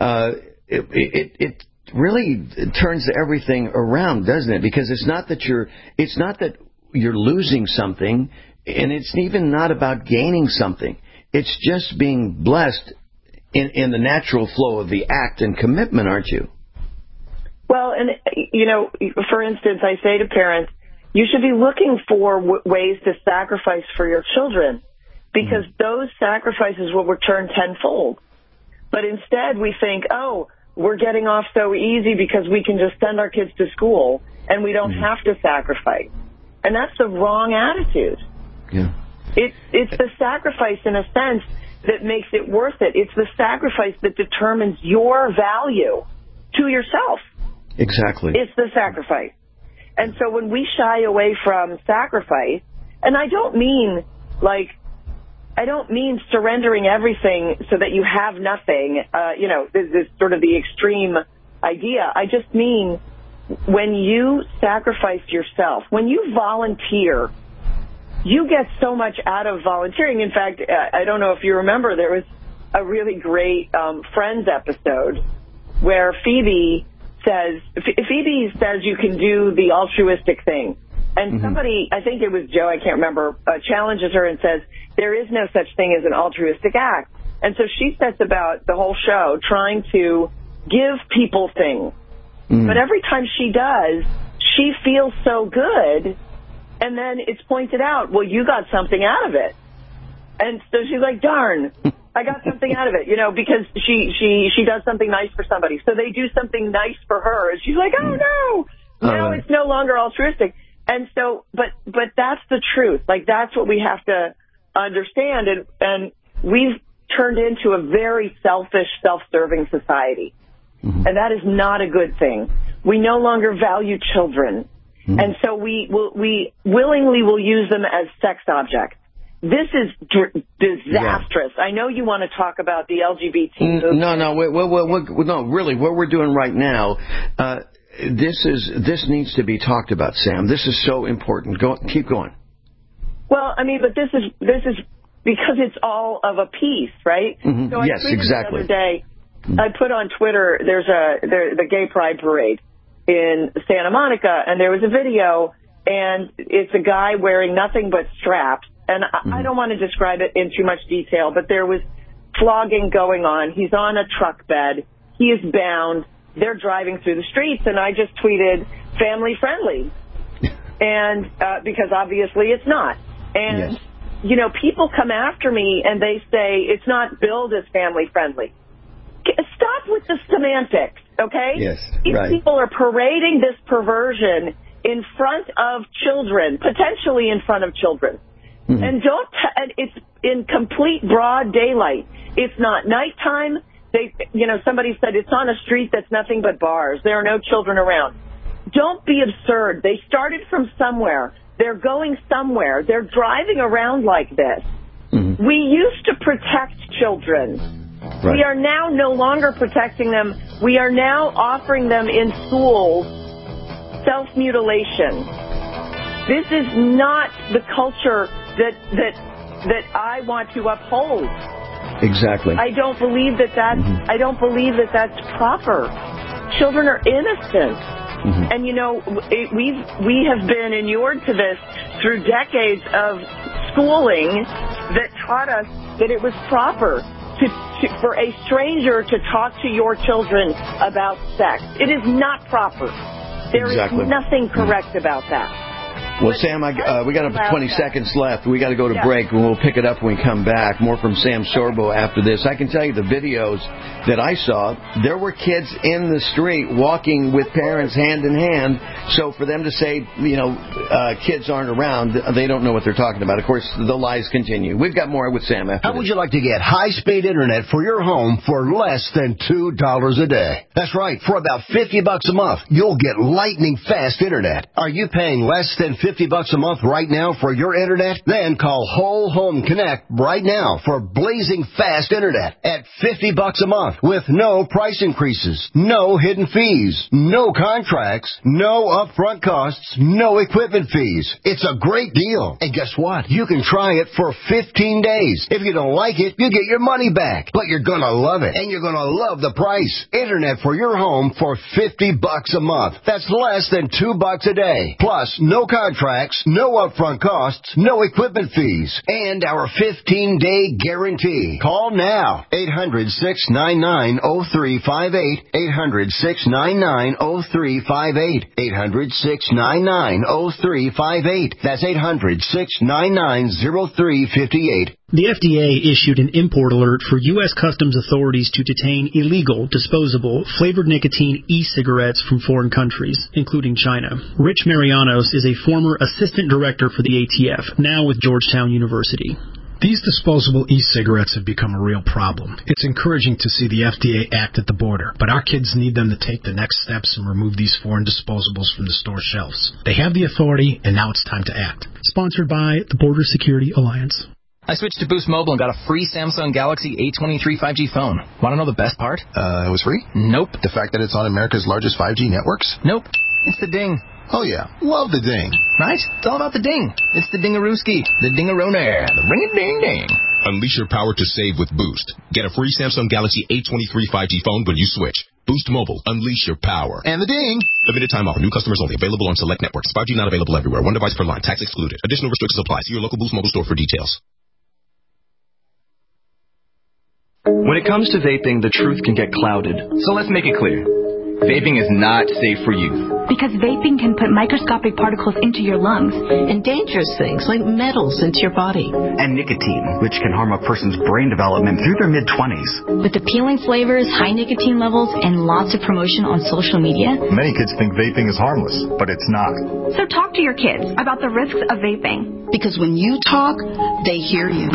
it really turns everything around, doesn't it? Because it's not that you're losing something, and it's even not about gaining something. It's just being blessed in the natural flow of the act and commitment, aren't you? Well, and, for instance, I say to parents, you should be looking for ways to sacrifice for your children, because those sacrifices will return tenfold. But instead we think, we're getting off so easy because we can just send our kids to school and we don't have to sacrifice. And that's the wrong attitude. Yeah. It's the sacrifice, in a sense, that makes it worth it. It's the sacrifice that determines your value to yourself. Exactly. It's the sacrifice. And so when we shy away from sacrifice, and I don't mean surrendering everything so that you have nothing, this is sort of the extreme idea. I just mean when you sacrifice yourself, when you volunteer, you get so much out of volunteering. In fact, I don't know if you remember, there was a really great Friends episode where Phoebe says you can do the altruistic thing. And somebody, I think it was Joe, I can't remember, challenges her and says, there is no such thing as an altruistic act. And so she sets about the whole show trying to give people things. But every time she does, she feels so good, And then it's pointed out, well, you got something out of it. And so she's like, darn, I got something out of it, because she does something nice for somebody. So they do something nice for her. And she's like, oh, no. Now it's no longer altruistic. And so, but that's the truth. Like, that's what we have to understand. And we've turned into a very selfish, self-serving society. Mm-hmm. And that is not a good thing. We no longer value children. Mm-hmm. And so we willingly will use them as sex objects. This is disastrous. Yeah. I know you want to talk about the LGBT movement. No, really, what we're doing right now, this needs to be talked about, Sam. This is so important. Keep going. Well, I mean, but this is because it's all of a piece, right? Mm-hmm. So yes, exactly. The other day, I put on Twitter, there's the Gay Pride Parade in Santa Monica, and there was a video, and it's a guy wearing nothing but straps. And I don't want to describe it in too much detail, but there was flogging going on. He's on a truck bed. He is bound. They're driving through the streets, and I just tweeted, family friendly. And because obviously it's not. And, people come after me, and they say it's not billed as family friendly. Stop with the semantics, okay? Yes, These people are parading this perversion in front of children, potentially in front of children. Mm-hmm. And it's in complete broad daylight. It's not nighttime. Somebody said it's on a street that's nothing but bars. There are no children around. Don't be absurd. They started from somewhere. They're going somewhere. They're driving around like this. Mm-hmm. We used to protect children. Right. We are now no longer protecting them. We are now offering them in schools self-mutilation. This is not the culture that I want to uphold. Exactly. I don't believe that that's I don't believe that that's proper. Children are innocent. Mm-hmm. And we have been inured to this through decades of schooling that taught us that it was proper for a stranger to talk to your children about sex. It is not proper. There is nothing correct about that. Well, Sam, we got about 20 seconds left. We got to go to break, and we'll pick it up when we come back. More from Sam Sorbo after this. I can tell you the videos that I saw, there were kids in the street walking with parents hand in hand. So for them to say, kids aren't around, they don't know what they're talking about. Of course, the lies continue. We've got more with Sam after How would you like to get high-speed internet for your home for less than $2 a day? That's right. For about $50 a month, you'll get lightning-fast internet. Are you paying less than $50 a month right now for your internet? Then call Whole Home Connect right now for blazing fast internet at $50 a month with no price increases, no hidden fees, no contracts, no upfront costs, no equipment fees. It's a great deal. And guess what? You can try it for 15 days. If you don't like it, you get your money back. But you're going to love it, and you're going to love the price. Internet for your home for $50 a month. That's less than $2 a day. Plus, no contracts, no upfront costs, no equipment fees, and our 15-day guarantee. Call now. 800-699-0358. 800-699-0358. 800-699-0358. That's 800-699-0358. The FDA issued an import alert for U.S. Customs authorities to detain illegal, disposable, flavored nicotine e-cigarettes from foreign countries, including China. Rich Marianos is a former assistant director for the ATF, now with Georgetown University. These disposable e-cigarettes have become a real problem. It's encouraging to see the FDA act at the border, but our kids need them to take the next steps and remove these foreign disposables from the store shelves. They have the authority, and now it's time to act. Sponsored by the Border Security Alliance. I switched to Boost Mobile and got a free Samsung Galaxy A23 5G phone. Want to know the best part? It was free? Nope. The fact that it's on America's largest 5G networks? Nope. It's the ding. Oh, yeah. Love the ding. Right? It's all about the ding. It's the dingarooski, the dingaroner, the ring-a-ding-ding. Unleash your power to save with Boost. Get a free Samsung Galaxy A23 5G phone when you switch. Boost Mobile. Unleash your power. And the ding. Limited time offer. New customers only. Available on select networks. 5G not available everywhere. One device per line. Tax excluded. Additional restrictions apply. See your local Boost Mobile store for details. When it comes to vaping, the truth can get clouded. So let's make it clear. Vaping is not safe for youth. Because vaping can put microscopic particles into your lungs. And dangerous things like metals into your body. And nicotine, which can harm a person's brain development through their mid-20s. With appealing flavors, high nicotine levels, and lots of promotion on social media. Many kids think vaping is harmless, but it's not. So talk to your kids about the risks of vaping. Because when you talk, they hear you.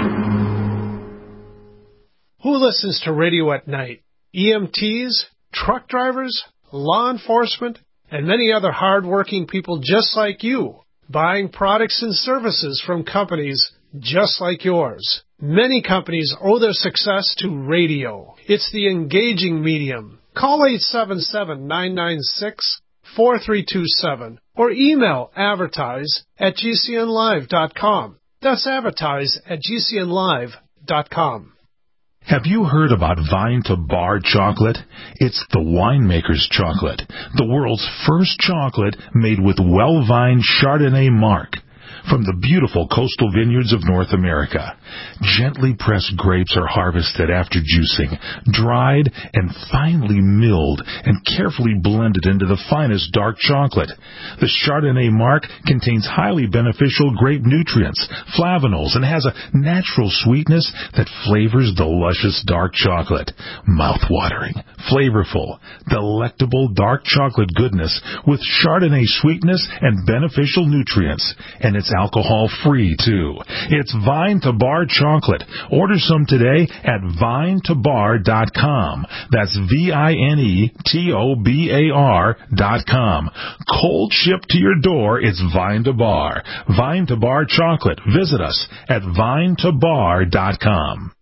Who listens to radio at night? EMTs, truck drivers, law enforcement, and many other hard-working people just like you, buying products and services from companies just like yours. Many companies owe their success to radio. It's the engaging medium. Call 877-996-4327 or email advertise@gcnlive.com. That's advertise@gcnlive.com. Have you heard about Vine to Bar chocolate? It's the winemaker's chocolate, the world's first chocolate made with well-vined Chardonnay marc from the beautiful coastal vineyards of North America. Gently pressed grapes are harvested after juicing, dried and finely milled and carefully blended into the finest dark chocolate. The Chardonnay marc contains highly beneficial grape nutrients, flavanols, and has a natural sweetness that flavors the luscious dark chocolate. Mouth-watering, flavorful, delectable dark chocolate goodness with Chardonnay sweetness and beneficial nutrients. And it's alcohol-free, too. It's Vine to Bar chocolate. Order some today at vinetobar.com. That's VINETOBAR.com. Cold shipped to your door, it's Vine to Bar. Vine to Bar chocolate. Visit us at vinetobar.com.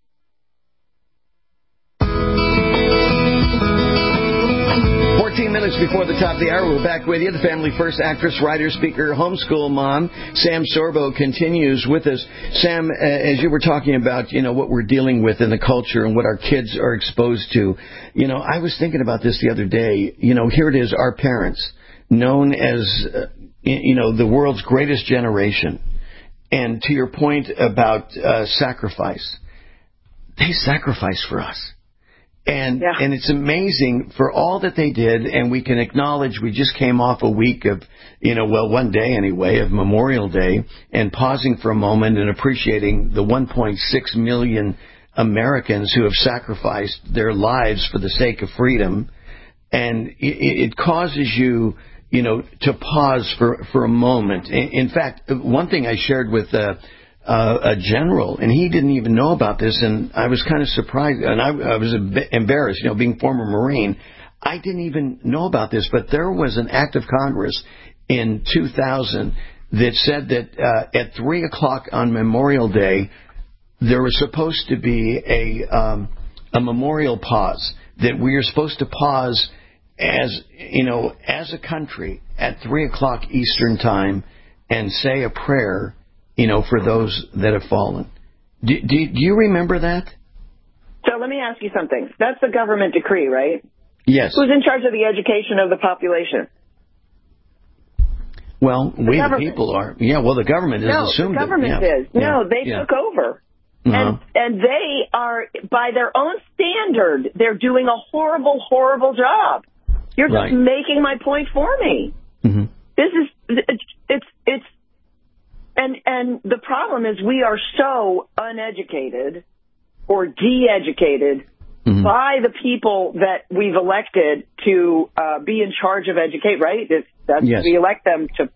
14 minutes before the top of the hour, we're back with you. The Family First actress, writer, speaker, homeschool mom, Sam Sorbo, continues with us. Sam, as you were talking about, what we're dealing with in the culture and what our kids are exposed to, I was thinking about this the other day. Here it is, our parents, known as, the world's greatest generation. And to your point about sacrifice, they sacrificed for us. And it's amazing for all that they did, and we can acknowledge we just came off a week of, one day anyway, of Memorial Day, and pausing for a moment and appreciating the 1.6 million Americans who have sacrificed their lives for the sake of freedom. And it causes you, to pause for a moment. In fact, one thing I shared with a general, and he didn't even know about this, and I was kind of surprised, and I was a bit embarrassed, being former Marine. I didn't even know about this, but there was an act of Congress in 2000 that said that at 3 o'clock on Memorial Day, there was supposed to be a memorial pause, that we are supposed to pause as a country at 3 o'clock Eastern Time and say a prayer, for those that have fallen. Do you remember that? So let me ask you something. That's a government decree, right? Yes. Who's in charge of the education of the population? Well, we the people are. Yeah, well, the government is assumed. No, the government is. No, they took over. And they are, by their own standard, they're doing a horrible, horrible job. You're just making my point for me. Mm-hmm. This is, and the problem is we are so uneducated or de-educated by the people that we've elected to be in charge of educate, right? We elect them to,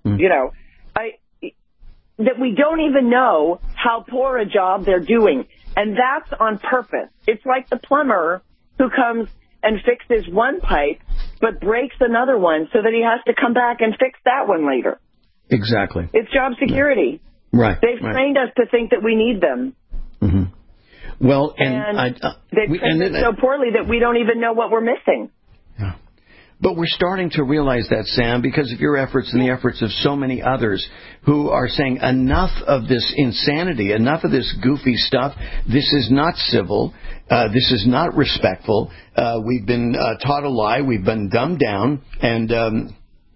that we don't even know how poor a job they're doing. And that's on purpose. It's like the plumber who comes and fixes one pipe but breaks another one so that he has to come back and fix that one later. Exactly. It's job security. Right. They've trained us to think that we need them. Mm-hmm. Well, they've trained us so poorly that we don't even know what we're missing. Yeah. But we're starting to realize that, Sam, because of your efforts and the efforts of so many others who are saying enough of this insanity, enough of this goofy stuff. This is not civil. This is not respectful. We've been taught a lie. We've been dumbed down. And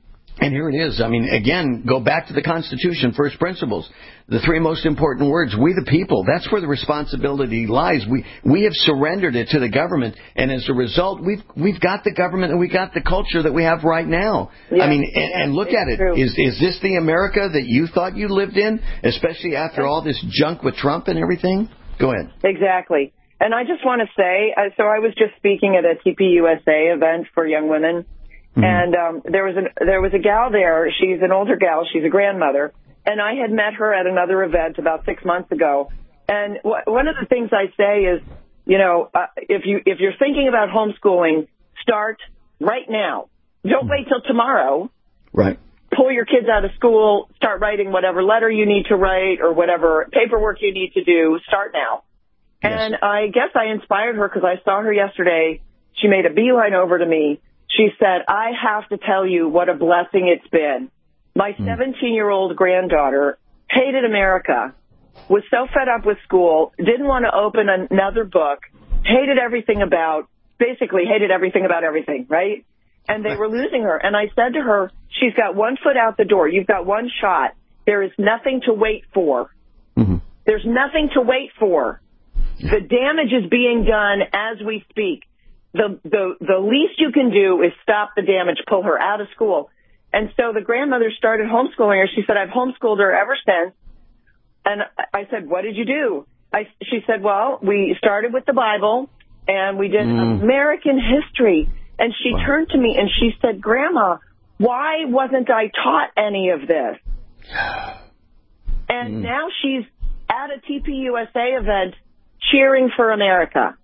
And here it is. I mean, again, go back to the Constitution, first principles. The three most important words, we the people. That's where the responsibility lies. We have surrendered it to the government, and as a result, we've got the government and we got the culture that we have right now. Yes, I mean, and look at it. Is this the America that you thought you lived in, especially after all this junk with Trump and everything? Go ahead. Exactly. And I just want to say, so I was just speaking at a TPUSA event for young women. And there was a gal there. She's an older gal. She's a grandmother. And I had met her at another event about 6 months ago. And one of the things I say is, if you're thinking about homeschooling, start right now. Don't wait till tomorrow. Right. Pull your kids out of school. Start writing whatever letter you need to write or whatever paperwork you need to do. Start now. Yes. And I guess I inspired her because I saw her yesterday. She made a beeline over to me. She said, I have to tell you what a blessing it's been. My 17-year-old granddaughter hated America, was so fed up with school, didn't want to open another book, basically hated everything about everything, right? And they were losing her. And I said to her, she's got 1 foot out the door. You've got one shot. There is nothing to wait for. Mm-hmm. There's nothing to wait for. The damage is being done as we speak. The least you can do is stop the damage, pull her out of school. And so the grandmother started homeschooling her. She said, I've homeschooled her ever since. And I said, what did you do? She said, well, we started with the Bible, and we did American history. And she turned to me and she said, Grandma, why wasn't I taught any of this? And now she's at a TPUSA event cheering for America.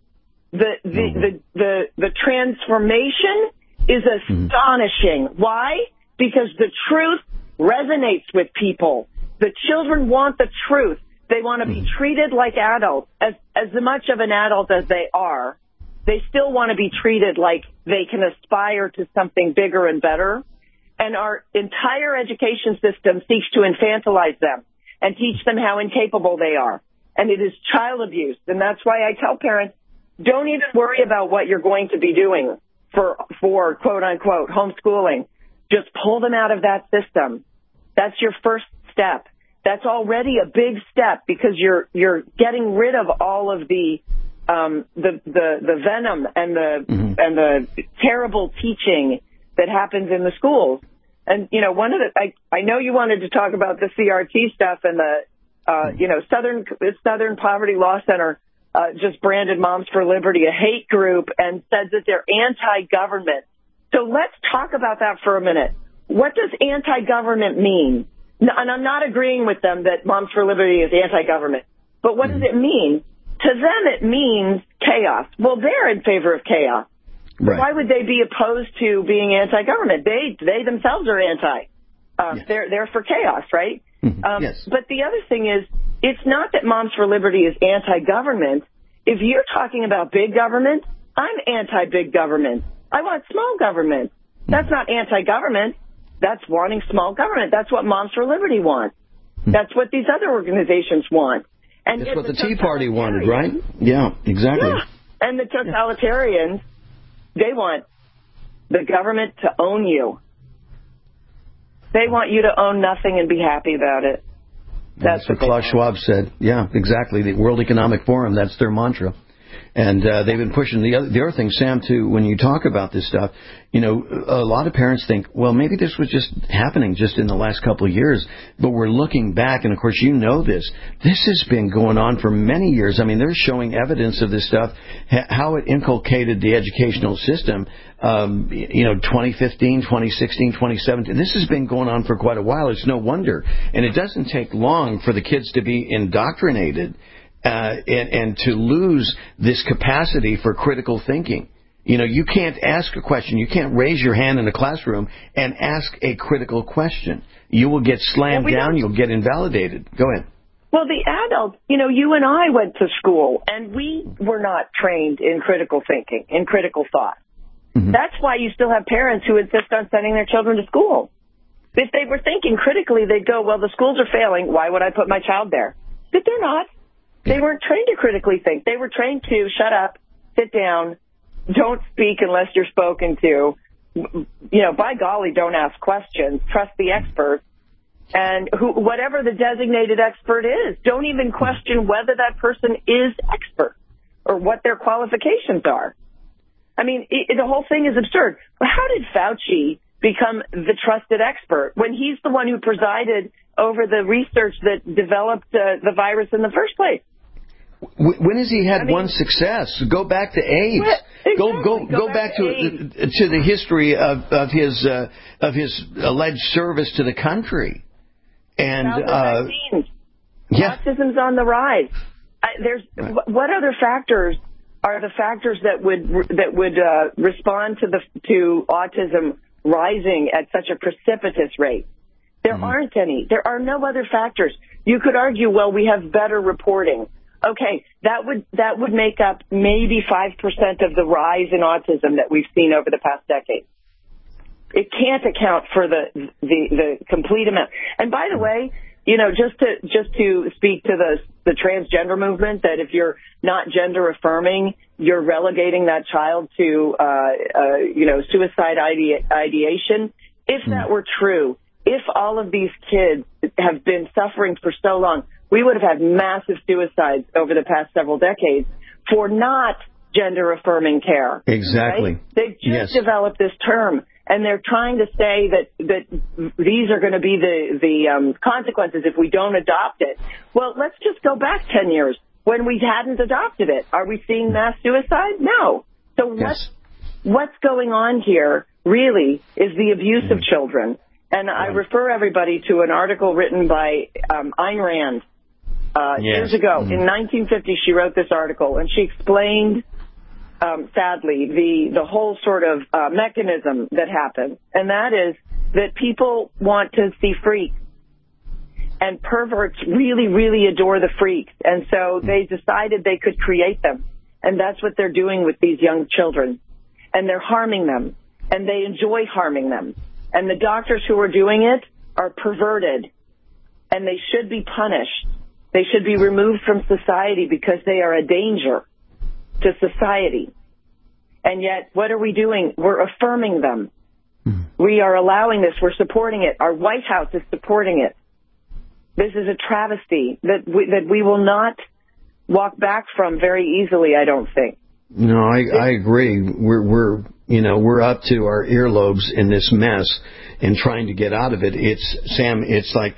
The transformation is astonishing. Why? Because the truth resonates with people. The children want the truth. They want to be treated like adults. As much of an adult as they are, they still want to be treated like they can aspire to something bigger and better. And our entire education system seeks to infantilize them and teach them how incapable they are. And it is child abuse. And that's why I tell parents, don't even worry about what you're going to be doing for quote-unquote homeschooling. Just pull them out of that system. That's your first step. That's already a big step because you're getting rid of all of the venom and the terrible teaching that happens in the schools. And one of I know you wanted to talk about the CRT stuff and the Southern Poverty Law Center just branded Moms for Liberty a hate group and said that they're anti-government. So let's talk about that for a minute. What does anti-government mean? And I'm not agreeing with them that Moms for Liberty is anti-government. But what does it mean? To them, it means chaos. Well, they're in favor of chaos. Right. Why would they be opposed to being anti-government? They themselves are anti. They're for chaos, right? Yes. But the other thing is, it's not that Moms for Liberty is anti-government. If you're talking about big government, I'm anti-big government. I want small government. That's not anti-government. That's wanting small government. That's what Moms for Liberty wants. That's what these other organizations want. And that's what the Tea Party wanted, right? Yeah, exactly. Yeah. And the totalitarians, they want the government to own you. They want you to own nothing and be happy about it. That's what Klaus Schwab said. Yeah, exactly. The World Economic Forum, that's their mantra. And they've been pushing the other thing, Sam, too, when you talk about this stuff, a lot of parents think, well, maybe this was just happening just in the last couple of years. But we're looking back, and, of course, this. This has been going on for many years. I mean, they're showing evidence of this stuff, how it inculcated the educational system, 2015, 2016, 2017. This has been going on for quite a while. It's no wonder. And it doesn't take long for the kids to be indoctrinated and to lose this capacity for critical thinking. You can't ask a question. You can't raise your hand in a classroom and ask a critical question. You will get slammed down. You'll get invalidated. Go ahead. Well, the adults, you and I went to school, and we were not trained in critical thinking, in critical thought. Mm-hmm. That's why you still have parents who insist on sending their children to school. If they were thinking critically, they'd go, well, the schools are failing. Why would I put my child there? But they're not. They weren't trained to critically think. They were trained to shut up, sit down, don't speak unless you're spoken to, by golly, don't ask questions. Trust the expert. And whatever the designated expert is, don't even question whether that person is expert or what their qualifications are. I mean, the whole thing is absurd. But how did Fauci become the trusted expert when he's the one who presided over the research that developed the virus in the first place? When has he had one success? Go back to AIDS. Exactly. Go back to the history of his alleged service to the country. And autism's on the rise. What other factors are the factors that would respond to autism rising at such a precipitous rate? There aren't any. There are no other factors. You could argue, well, we have better reporting. Okay, that would make up maybe 5% of the rise in autism that we've seen over the past decade. It can't account for the complete amount. And by the way, just to speak to the transgender movement, that if you're not gender affirming, you're relegating that child to suicide ideation. If that were true, if all of these kids have been suffering for so long, we would have had massive suicides over the past several decades for not gender affirming care. Exactly. Right? They've just developed this term, and they're trying to say that these are going to be the consequences if we don't adopt it. Well, let's just go back 10 years when we hadn't adopted it. Are we seeing mass suicide? No. So what's going on here really is the abuse of children. And I refer everybody to an article written by Ayn Rand years ago. In 1950, she wrote this article, and she explained, sadly, the whole sort of mechanism that happens. And that is that people want to see freaks. And perverts really, really adore the freaks. And so they decided they could create them. And that's what they're doing with these young children. And they're harming them. And they enjoy harming them. And the doctors who are doing it are perverted, and they should be punished. They should be removed from society because they are a danger to society. And yet, what are we doing? We're affirming them. We are allowing this. We're supporting it. Our White House is supporting it. This is a travesty that we will not walk back from very easily, I don't think. No, I agree. We're up to our earlobes in this mess and trying to get out of it. It's like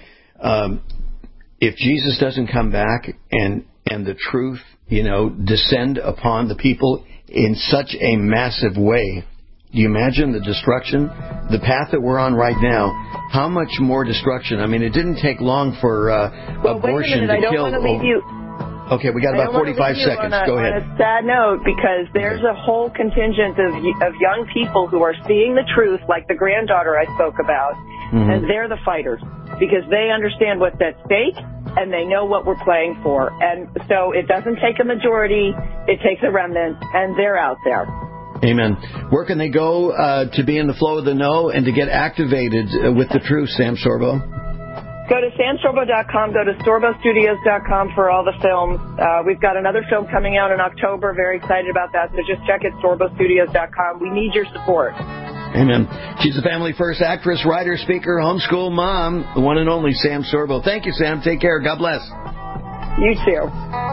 if Jesus doesn't come back and the truth, descend upon the people in such a massive way. Do you imagine the destruction? The path that we're on right now, how much more destruction? I mean, it didn't take long for abortion to kill. I don't want to leave you. Okay, we got about 45 seconds. Go ahead. On a sad note, because there's a whole contingent of young people who are seeing the truth, like the granddaughter I spoke about, and they're the fighters because they understand what's at stake and they know what we're playing for. And so it doesn't take a majority, it takes a remnant, and they're out there. Amen. Where can they go to be in the flow of the know and to get activated with the truth, Sam Sorbo? Go to samsorbo.com, go to sorbostudios.com for all the films. We've got another film coming out in October. Very excited about that. So just check it, sorbostudios.com. We need your support. Amen. She's a family first actress, writer, speaker, homeschool mom, the one and only Sam Sorbo. Thank you, Sam. Take care. God bless. You too.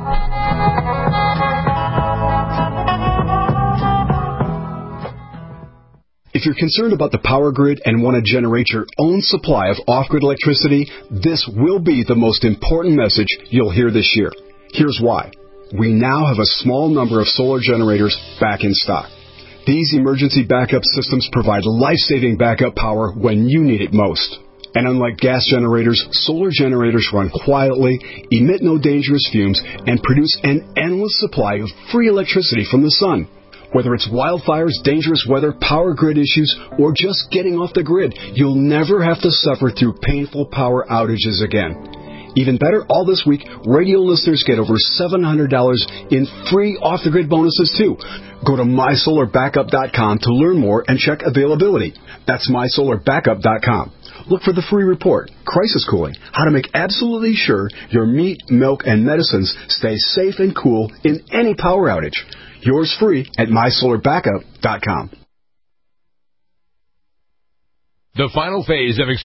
If you're concerned about the power grid and want to generate your own supply of off-grid electricity, this will be the most important message you'll hear this year. Here's why. We now have a small number of solar generators back in stock. These emergency backup systems provide life-saving backup power when you need it most. And unlike gas generators, solar generators run quietly, emit no dangerous fumes, and produce an endless supply of free electricity from the sun. Whether it's wildfires, dangerous weather, power grid issues, or just getting off the grid, you'll never have to suffer through painful power outages again. Even better, all this week, radio listeners get over $700 in free off-the-grid bonuses, too. Go to mysolarbackup.com to learn more and check availability. That's mysolarbackup.com. Look for the free report, Crisis Cooling, how to make absolutely sure your meat, milk, and medicines stay safe and cool in any power outage. Yours free at mysolarbackup.com. The final phase of